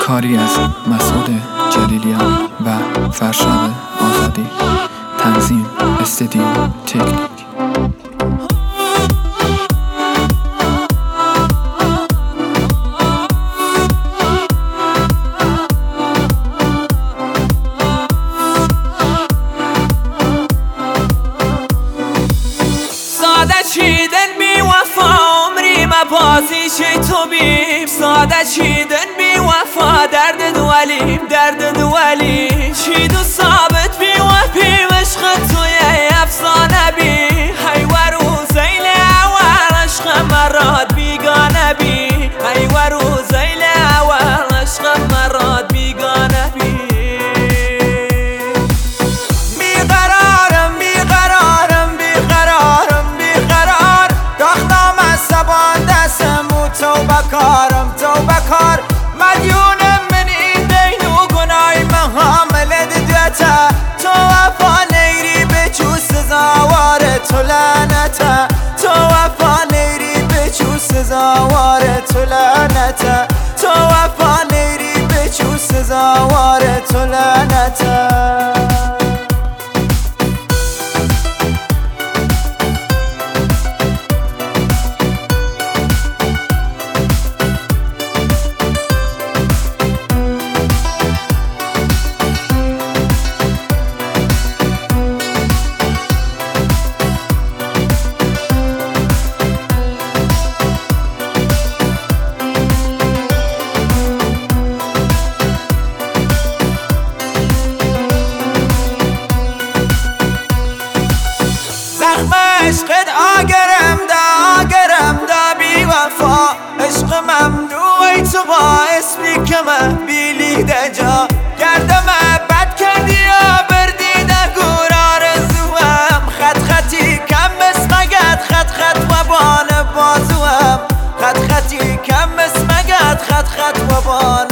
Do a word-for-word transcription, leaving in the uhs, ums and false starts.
کاری از مسعود جلیلیان و فرشاد آزادی. تنظیم استدیو تکنیک. ساده چیدن بی وفا عمری مبازی چی تو بیم. ساده چیدن بی وفا درد دوالیم درد دوالیم. چید و ثابت بی وفی عشق توی افسانه بی. هی ورو زیل اول عشق مراد بیگانه بی. هی ورو زیل اول عشق مراد بیگانه بی. کارم تو بکار مدیونم من این دین و گناهی من حامل دیتا. تو وفا نیری به چو سزاوار تو لعنتا. تو وفا نیری به چو سزاوار تو لعنتا. تو وفا نیری به چو سزاوار تو لعنتا. زخم عشقت آگرم دا آگرم دا بی وفا. عشق ممنوعی تو باعث بی که من بیلی دجا. گردم بد کردی یا بردی دا گور آرزوام. خط خطی کم اسمگت خط خط و بان بازوام. خط خطی کم اسمگت خط خط و بان